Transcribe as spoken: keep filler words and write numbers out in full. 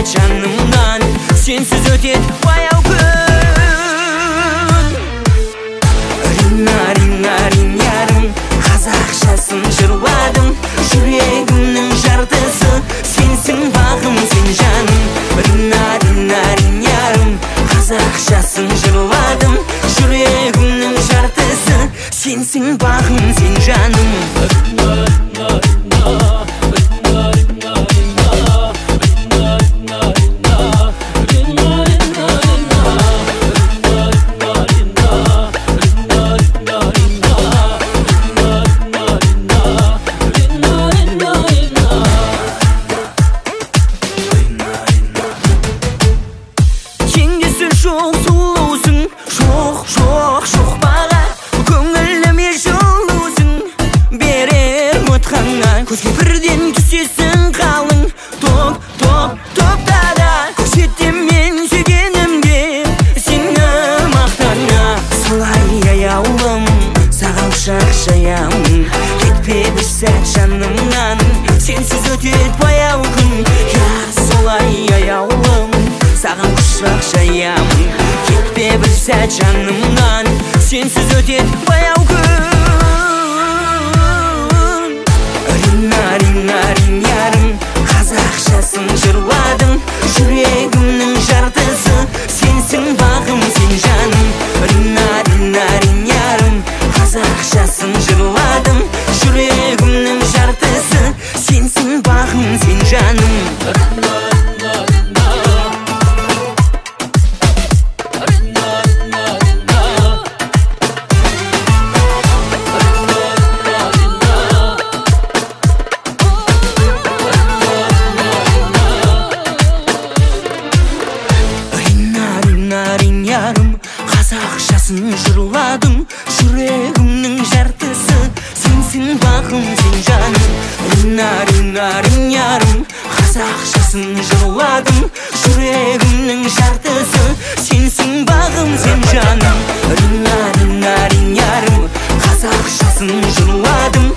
canımdan, sensiz ötet bayao gün. Rinna rinna rin yarım, Қазақшасын жырладым. Жүрегімнің жартысы, сенсің бағым, сен жаным. Rinna rinna rin yarım, Қазақшасын жырладым. Жүрегімнің жартысы, сенсің бағым, сен жаным. Çok sulusun, çok çok çok bağa, көңіліме жылусың, берер ұмытқанға. Көзге бірден түсесің қалың, топ топ топтада. Көрсетем мен сүйгенімде сені мақтана. Солай аяулым, саған құшақ жаямын. Кетпе бір сәт жанымнан, сенсіз өтет баяу күн. Я солай аяулым, саған құшақ жаямын. Кетпе бір сәт жанымнан, сенсіз өтет баяу күн. Rinna rinna rin ярым, Қазақшасын жырладым. Жүрегімнің жартысы, сенсің бағым, сен жаным. Rinna rinna rin ярым, Қазақшасын жырладым. Жүрегімнің жартысы, сенсің бағым, сен жаным. Қазақшасын жырладым. Жүрегімнің жартысы, сенсің бағым, сен жаным. Rinna rinna rin ярым, Қазақшасын жырладым. Жүрегімнің жартысы, сенсің бағым, сен жаным. Rinna rinna rin ярым, Қазақшасын жырладым.